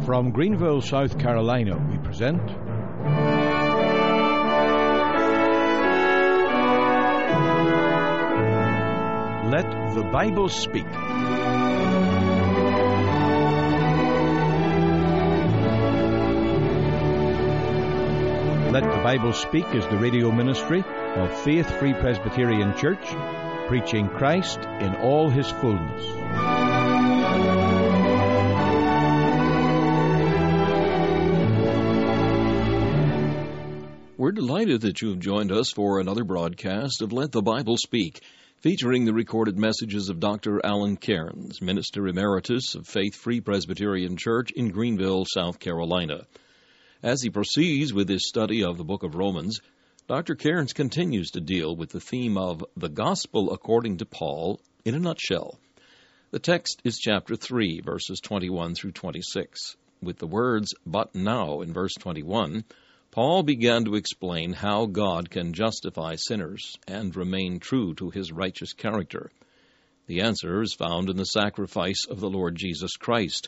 From Greenville, South Carolina, we present Let the Bible Speak. Let the Bible Speak is the radio ministry of Faith Free Presbyterian Church, preaching Christ in all His fullness. We're delighted that you've joined us for another broadcast of Let the Bible Speak, featuring the recorded messages of Dr. Alan Cairns, Minister Emeritus of Faith Free Presbyterian Church in Greenville, South Carolina. As he proceeds with his study of the book of Romans, Dr. Cairns continues to deal with the theme of the Gospel according to Paul in a nutshell. The text is chapter 3, verses 21 through 26. With the words, "But now," in verse 21, Paul began to explain how God can justify sinners and remain true to His righteous character. The answer is found in the sacrifice of the Lord Jesus Christ,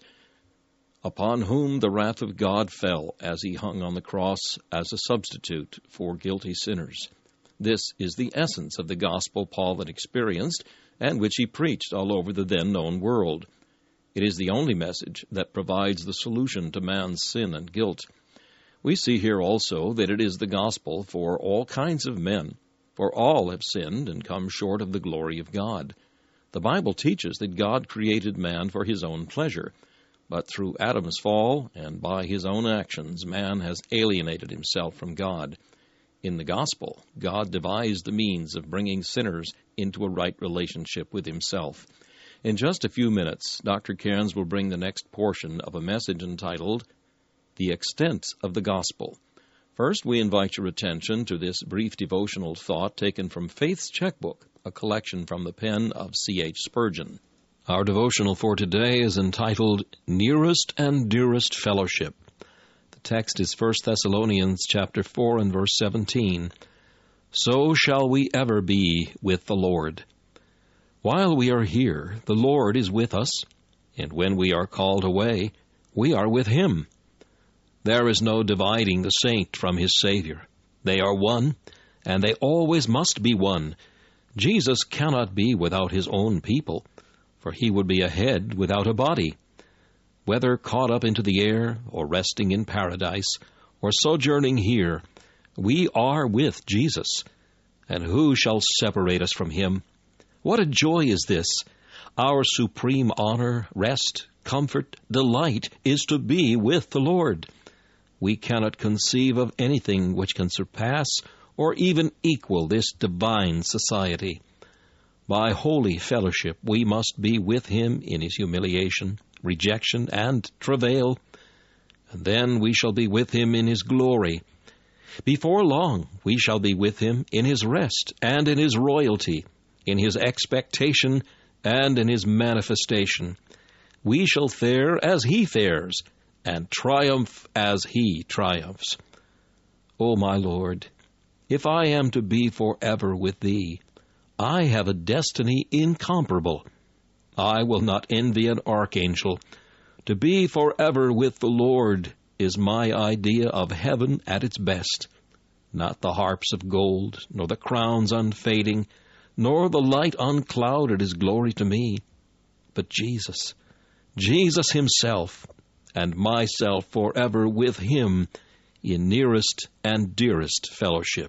upon whom the wrath of God fell as He hung on the cross as a substitute for guilty sinners. This is the essence of the gospel Paul had experienced and which he preached all over the then-known world. It is the only message that provides the solution to man's sin and guilt. We see here also that it is the gospel for all kinds of men, for all have sinned and come short of the glory of God. The Bible teaches that God created man for His own pleasure, but through Adam's fall and by his own actions, man has alienated himself from God. In the gospel, God devised the means of bringing sinners into a right relationship with Himself. In just a few minutes, Dr. Cairns will bring the next portion of a message entitled, The Extent of the Gospel. First, we invite your attention to this brief devotional thought taken from Faith's Checkbook, a collection from the pen of C.H. Spurgeon. Our devotional for today is entitled, Nearest and Dearest Fellowship. The text is 1 Thessalonians chapter 4 and verse 17. So shall we ever be with the Lord. While we are here, the Lord is with us, and when we are called away, we are with Him. There is no dividing the saint from his Savior. They are one, and they always must be one. Jesus cannot be without His own people, for He would be a head without a body. Whether caught up into the air, or resting in paradise, or sojourning here, we are with Jesus. And who shall separate us from Him? What a joy is this! Our supreme honor, rest, comfort, delight is to be with the Lord. We cannot conceive of anything which can surpass or even equal this divine society. By holy fellowship we must be with Him in His humiliation, rejection, and travail, and then we shall be with Him in His glory. Before long we shall be with Him in His rest and in His royalty, in His expectation and in His manifestation. We shall fare as He fares, and triumph as He triumphs. O my Lord, if I am to be forever with Thee, I have a destiny incomparable. I will not envy an archangel. To be forever with the Lord is my idea of heaven at its best. Not the harps of gold, nor the crowns unfading, nor the light unclouded is glory to me, but Jesus, Jesus Himself, and myself forever with Him in nearest and dearest fellowship.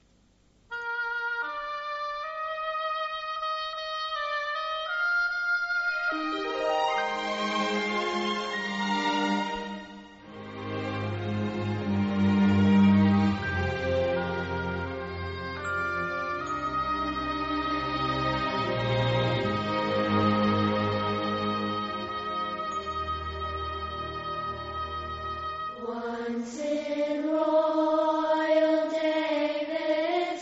Once in royal David's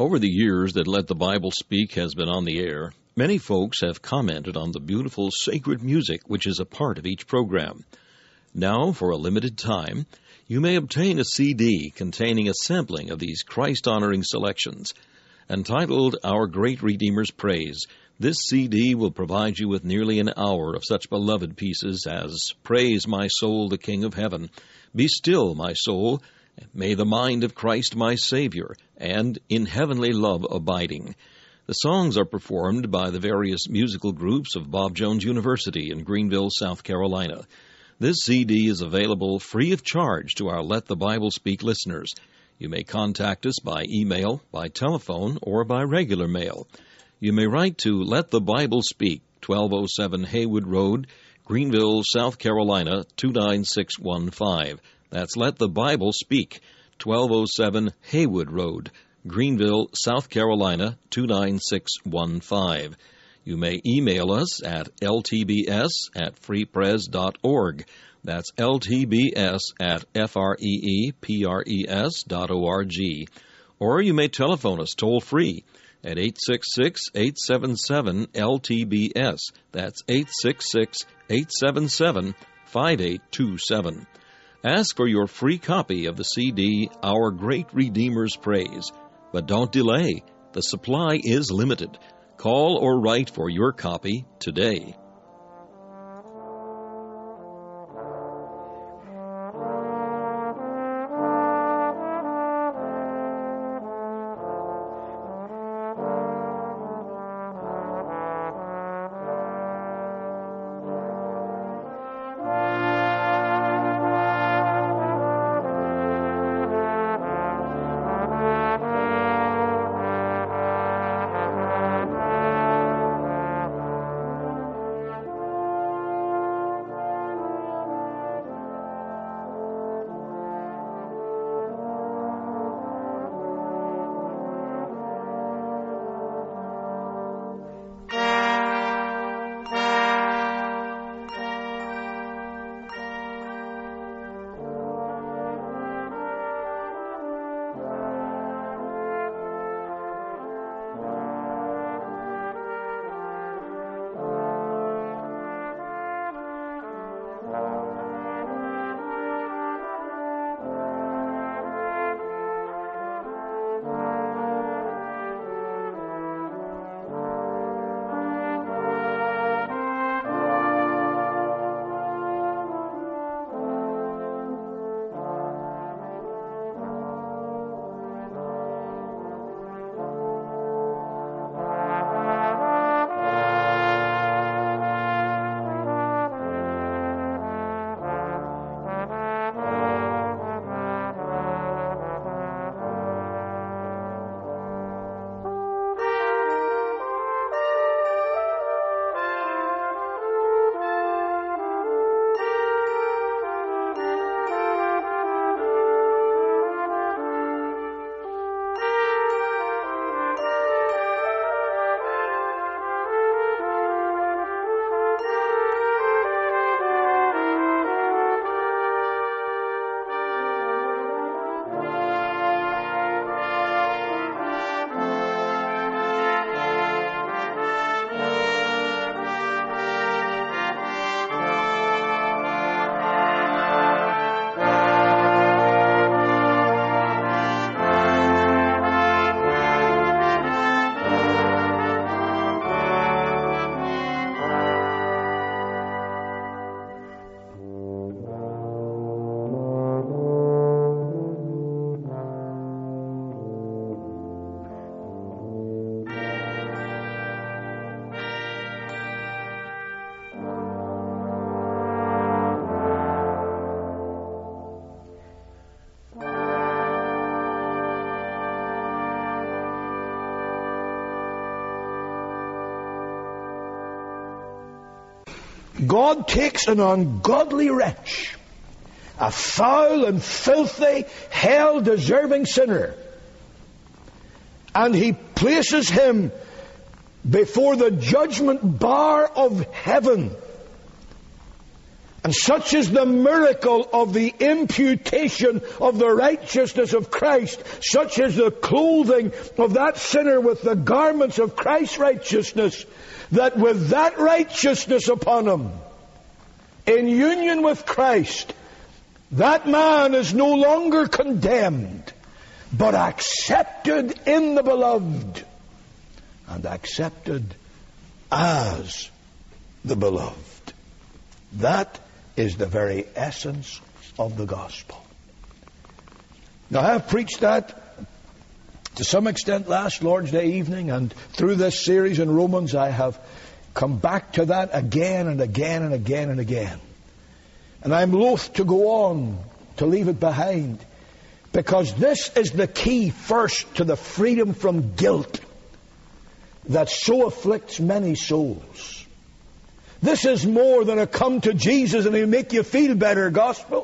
Over the years that Let the Bible Speak has been on the air, many folks have commented on the beautiful sacred music which is a part of each program. Now, for a limited time, you may obtain a CD containing a sampling of these Christ-honoring selections. Entitled Our Great Redeemer's Praise, this CD will provide you with nearly an hour of such beloved pieces as Praise My Soul, the King of Heaven, Be Still, My Soul, May the Mind of Christ My Savior, and In Heavenly Love Abiding. The songs are performed by the various musical groups of Bob Jones University in Greenville, South Carolina. This CD is available free of charge to our Let the Bible Speak listeners. You may contact us by email, by telephone, or by regular mail. You may write to Let the Bible Speak, 1207 Haywood Road, Greenville, South Carolina, 29615. That's Let the Bible Speak, 1207 Haywood Road, Greenville, South Carolina, 29615. You may email us at ltbs@freepres.org. That's ltbs@freepres.org. Or you may telephone us toll-free at 866-877-LTBS. That's 866-877-5827. Ask for your free copy of the CD, Our Great Redeemer's Praise. But don't delay. The supply is limited. Call or write for your copy today. God takes an ungodly wretch, a foul and filthy, hell-deserving sinner, and He places him before the judgment bar of heaven. And such is the miracle of the imputation of the righteousness of Christ, such is the clothing of that sinner with the garments of Christ's righteousness, that with that righteousness upon him, in union with Christ, that man is no longer condemned, but accepted in the beloved, and accepted as the beloved. That is the very essence of the gospel. Now, I have preached that to some extent last Lord's Day evening, and through this series in Romans I have come back to that again and again and again and again. And I'm loath to go on, to leave it behind, because this is the key first to the freedom from guilt that so afflicts many souls. This is more than a come to Jesus and He'll make you feel better gospel.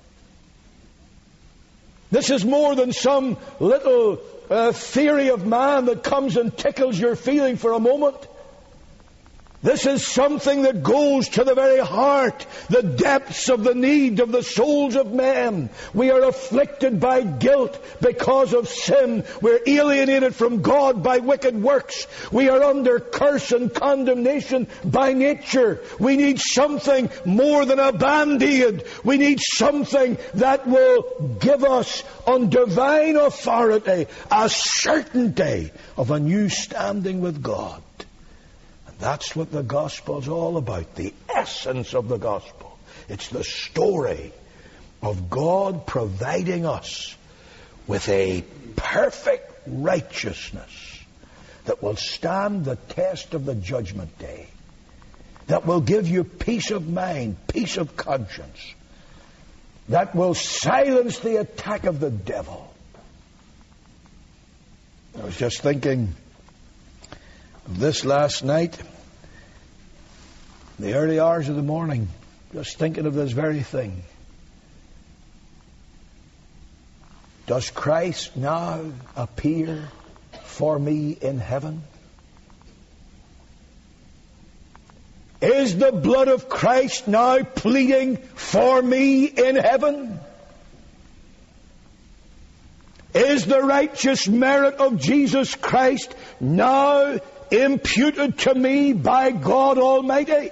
This is more than some little theory of man that comes and tickles your feeling for a moment. This is something that goes to the very heart, the depths of the need of the souls of men. We are afflicted by guilt because of sin. We're alienated from God by wicked works. We are under curse and condemnation by nature. We need something more than a band-aid. We need something that will give us on divine authority a certainty of a new standing with God. That's what the gospel's all about, the essence of the gospel. It's the story of God providing us with a perfect righteousness that will stand the test of the judgment day, that will give you peace of mind, peace of conscience, that will silence the attack of the devil. I was just thinking of this last night, the early hours of the morning, just thinking of this very thing. Does Christ now appear for me in heaven? Is the blood of Christ now pleading for me in heaven? Is the righteous merit of Jesus Christ now imputed to me by God Almighty?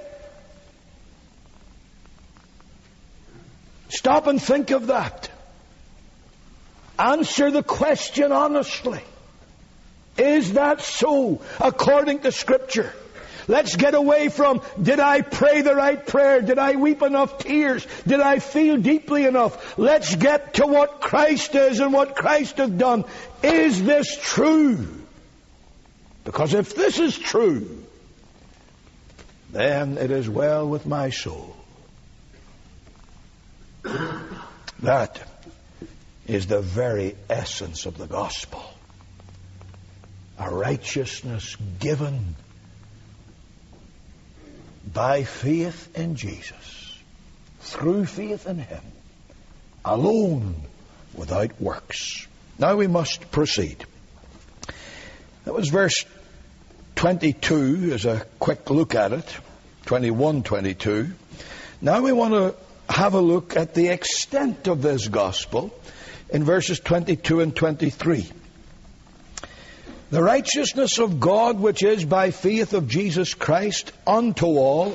Stop and think of that. Answer the question honestly. Is that so according to Scripture? Let's get away from, did I pray the right prayer? Did I weep enough tears? Did I feel deeply enough? Let's get to what Christ is and what Christ has done. Is this true? Because if this is true, then it is well with my soul. That is the very essence of the gospel. A righteousness given by faith in Jesus, through faith in Him, alone, without works. Now we must proceed. That was verse 22 as a quick look at it, 21, 22. Now we want to have a look at the extent of this gospel in verses 22 and 23. The righteousness of God, which is by faith of Jesus Christ, unto all,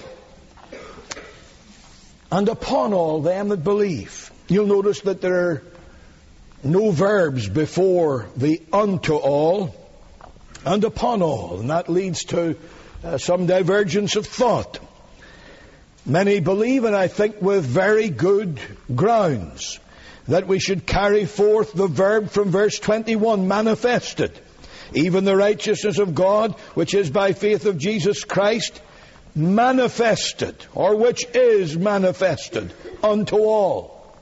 and upon all them that believe. You'll notice that there are no verbs before the unto all and upon all, and that leads to some divergence of thought. Many believe, and I think with very good grounds, that we should carry forth the verb from verse 21, manifested. Even the righteousness of God, which is by faith of Jesus Christ, manifested, or which is manifested unto all.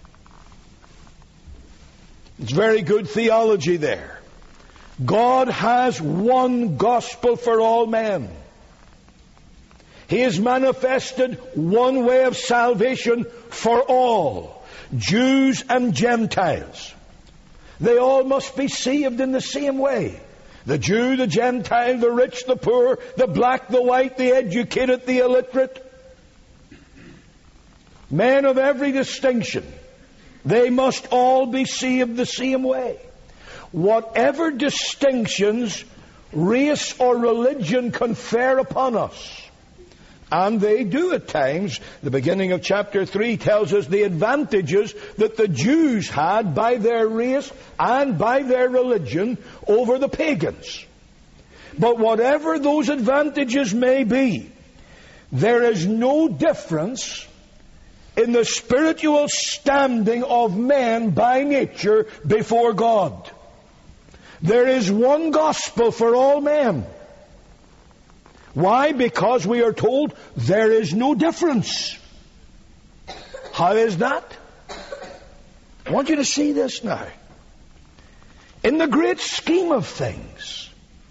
It's very good theology there. God has one gospel for all men. He has manifested one way of salvation for all, Jews and Gentiles. They all must be saved in the same way. The Jew, the Gentile, the rich, the poor, the black, the white, the educated, the illiterate. men of every distinction, they must all be saved the same way. Whatever distinctions race or religion confer upon us, and they do at times. The beginning of chapter 3 tells us the advantages that the Jews had by their race and by their religion over the pagans. But whatever those advantages may be, there is no difference in the spiritual standing of men by nature before God. There is one gospel for all men. Why? Because we are told there is no difference. How is that? I want you to see this now. In the great scheme of things,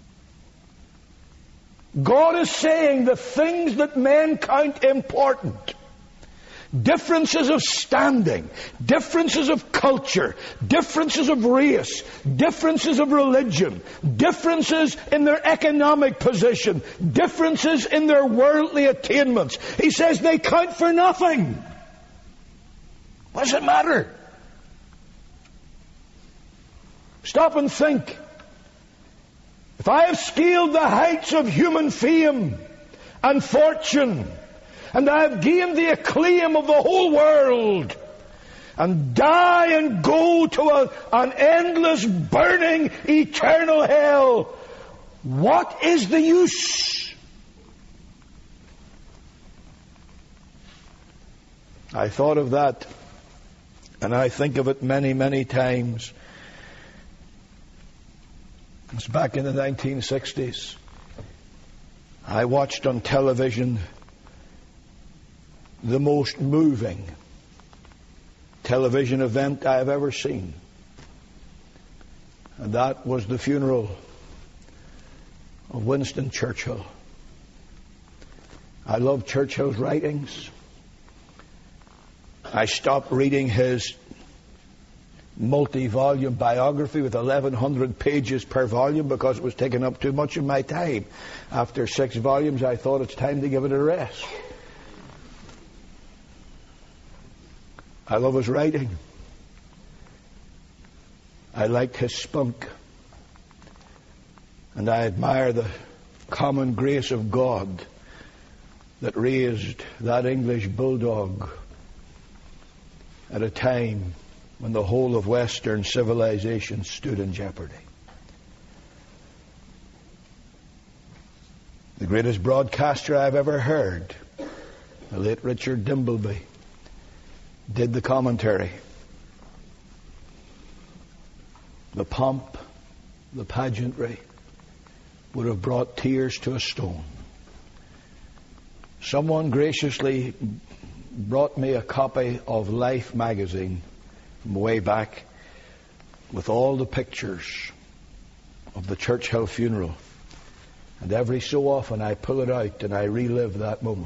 God is saying the things that men count important, differences of standing, differences of culture, differences of race, differences of religion, differences in their economic position, differences in their worldly attainments. He says they count for nothing. What does it matter? Stop and think. If I have scaled the heights of human fame and fortune, and I have gained the acclaim of the whole world, and die and go to an endless, burning, eternal hell, what is the use? I thought of that, and I think of it many, many times. It was back in the 1960s. I watched on television the most moving television event I have ever seen. And that was the funeral of Winston Churchill. I love Churchill's writings. I stopped reading his multi-volume biography with 1,100 pages per volume because it was taking up too much of my time. After 6 volumes, I thought it's time to give it a rest. I love his writing. I liked his spunk. And I admire the common grace of God that raised that English bulldog at a time when the whole of Western civilization stood in jeopardy. The greatest broadcaster I've ever heard, the late Richard Dimbleby, did the commentary. The pomp, the pageantry would have brought tears to a stone. Someone graciously brought me a copy of Life magazine from way back with all the pictures of the Churchill funeral. And every so often I pull it out and I relive that moment.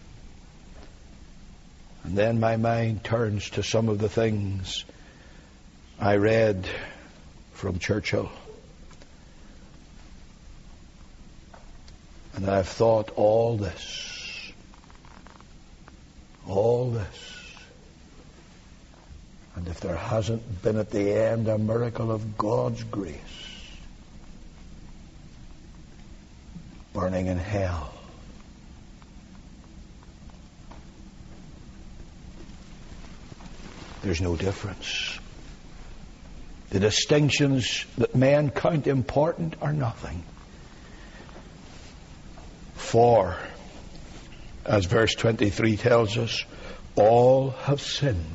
And then my mind turns to some of the things I read from Churchill. And I've thought all this. And if there hasn't been at the end a miracle of God's grace, burning in hell, there's no difference. The distinctions that men count important are nothing. For, as verse 23 tells us, all have sinned.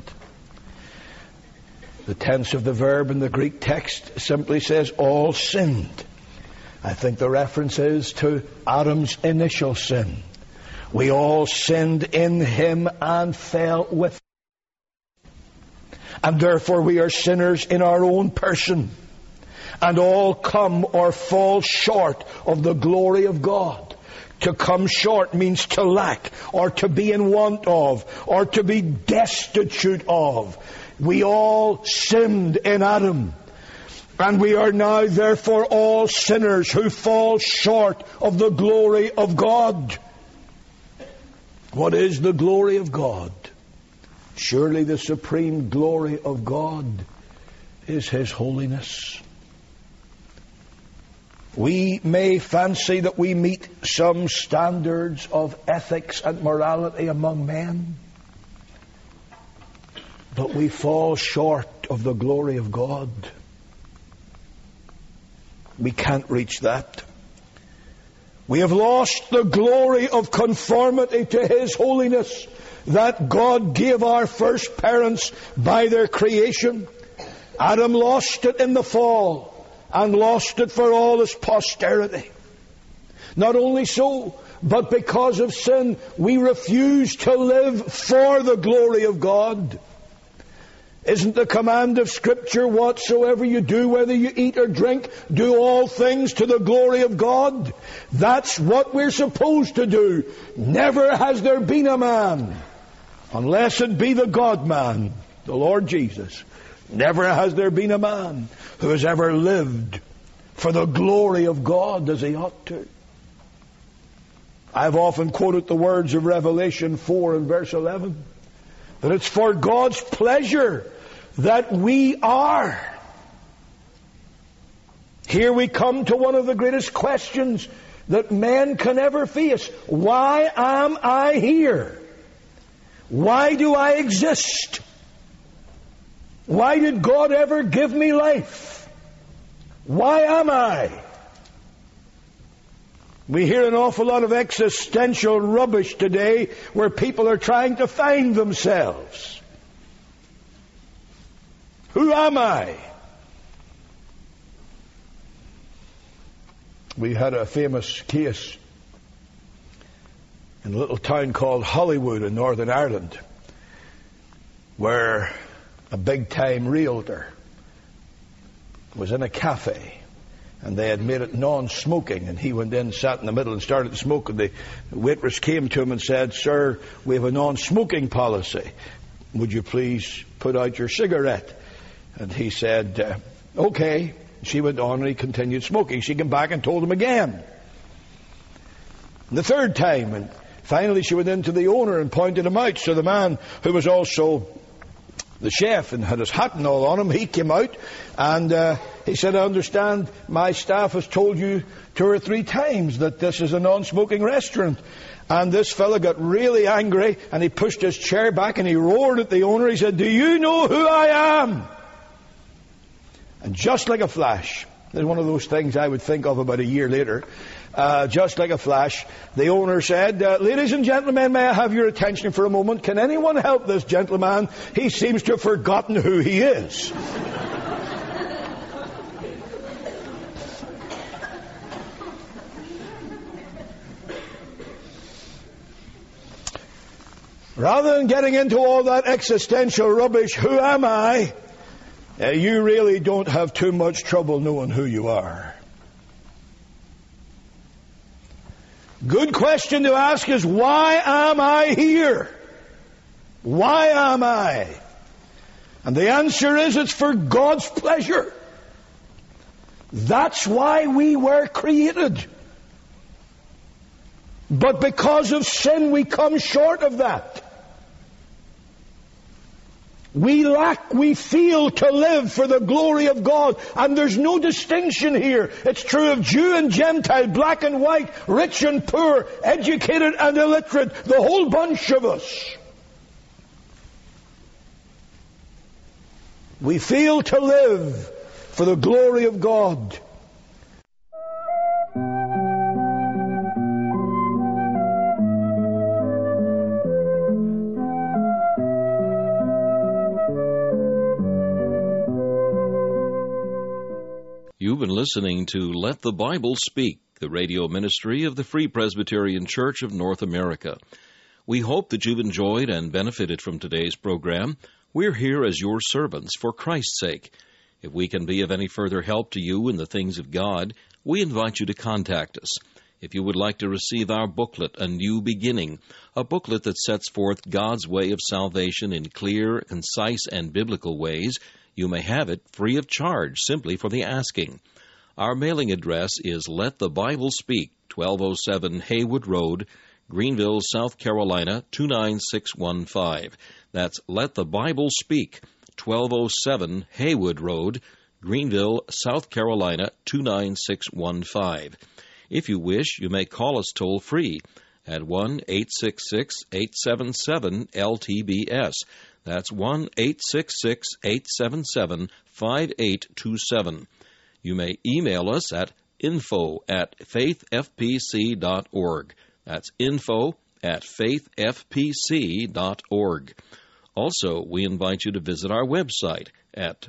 The tense of the verb in the Greek text simply says all sinned. I think the reference is to Adam's initial sin. We all sinned in him and fell with him. And therefore we are sinners in our own person. And all come or fall short of the glory of God. To come short means to lack, or to be in want of, or to be destitute of. We all sinned in Adam. And we are now therefore all sinners who fall short of the glory of God. What is the glory of God? Surely the supreme glory of God is His holiness. We may fancy that we meet some standards of ethics and morality among men, but we fall short of the glory of God. We can't reach that. We have lost the glory of conformity to His holiness that God gave our first parents by their creation. Adam lost it in the fall and lost it for all his posterity. Not only so, but because of sin, we refuse to live for the glory of God. Isn't the command of Scripture, whatsoever you do, whether you eat or drink, do all things to the glory of God? That's what we're supposed to do. Never has there been a man, unless it be the God-man, the Lord Jesus. Never has there been a man who has ever lived for the glory of God as he ought to. I've often quoted the words of Revelation 4 and verse 11, that it's for God's pleasure that we are. Here we come to one of the greatest questions that man can ever face. Why am I here? Why do I exist? Why did God ever give me life? Why am I? We hear an awful lot of existential rubbish today where people are trying to find themselves. Who am I? We had a famous case in a little town called Hollywood in Northern Ireland, where a big-time realtor was in a cafe, and they had made it non-smoking, and he went in, sat in the middle and started to smoke, and the waitress came to him and said, "Sir, we have a non-smoking policy. Would you please put out your cigarette?" And he said, "Okay." She went on and he continued smoking. She came back and told him again. And the third time, and finally she went in to the owner and pointed him out. So the man, who was also the chef and had his hat and all on him, he came out and he said, "I understand my staff has told you 2 or 3 times that this is a non-smoking restaurant." And this fella got really angry and he pushed his chair back and he roared at the owner. He said, "Do you know who I am?" And just like a flash, there's one of those things I would think of about a year later, just like a flash, the owner said, "Ladies and gentlemen, may I have your attention for a moment? Can anyone help this gentleman? He seems to have forgotten who he is." Rather than getting into all that existential rubbish, who am I? You really don't have too much trouble knowing who you are. Good question to ask is, why am I here? Why am I? And the answer is, it's for God's pleasure. That's why we were created. But because of sin, we come short of that. We fail to live for the glory of God. And there's no distinction here. It's true of Jew and Gentile, black and white, rich and poor, educated and illiterate, the whole bunch of us. We fail to live for the glory of God. You've been listening to Let the Bible Speak, the radio ministry of the Free Presbyterian Church of North America. We hope that you've enjoyed and benefited from today's program. We're here as your servants for Christ's sake. If we can be of any further help to you in the things of God, we invite you to contact us. If you would like to receive our booklet, A New Beginning, a booklet that sets forth God's way of salvation in clear, concise, and biblical ways, you may have it free of charge, simply for the asking. Our mailing address is Let the Bible Speak, 1207 Haywood Road, Greenville, South Carolina, 29615. That's Let the Bible Speak, 1207 Haywood Road, Greenville, South Carolina, 29615. If you wish, you may call us toll-free at 1-866-877-LTBS. That's 1-866-877-5827. You may email us at info@faithfpc.org. That's info@faithfpc.org. Also, we invite you to visit our website at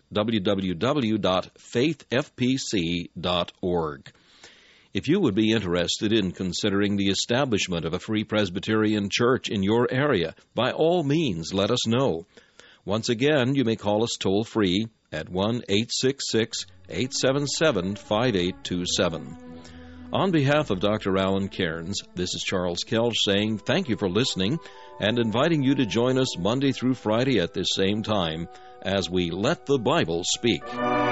www.faithfpc.org. If you would be interested in considering the establishment of a Free Presbyterian Church in your area, by all means, let us know. Once again, you may call us toll-free at 1-866-877-5827. On behalf of Dr. Alan Cairns, this is Charles Kelch saying thank you for listening and inviting you to join us Monday through Friday at this same time as we Let the Bible Speak.